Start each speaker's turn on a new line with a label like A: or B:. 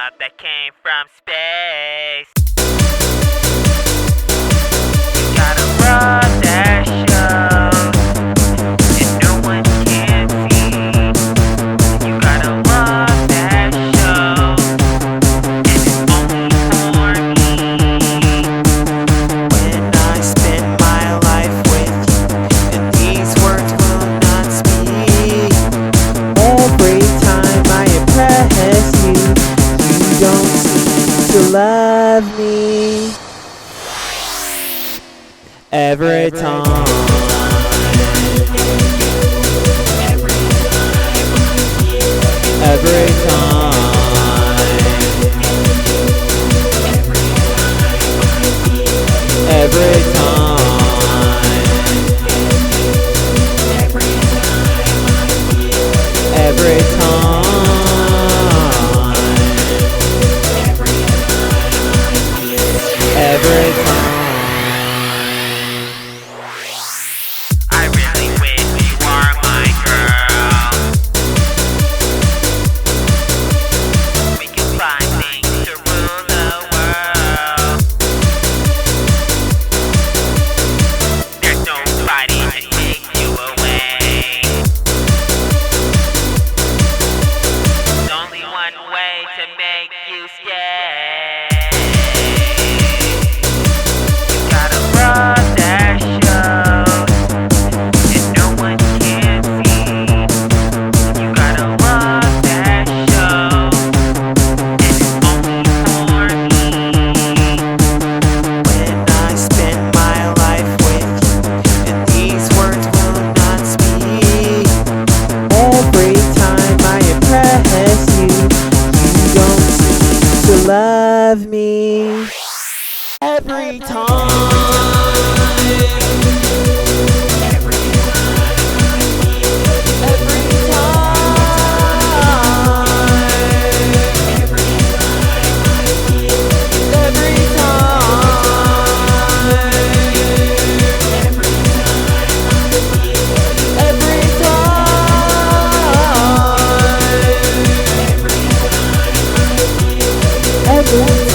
A: love that came from space. You got a love that shows, and no one can see. You got a love that shows, and it's only for me.
B: When I spend my life with you, and these words will not speak. Every time I impress you, you don't seem to love me. Every time. Every time. Every time. Every time. Every time.
A: I really wish you are my girl. We can find things to rule the world. There's nobody to take you away. There's only one way to make you stay. You got a love that shows, and no one can see. You got a love that shows, and it's only for me.
B: When I spend my life with you, and these words will not speak. Every time I impress you, you don't seem to love me. Every time. Every time.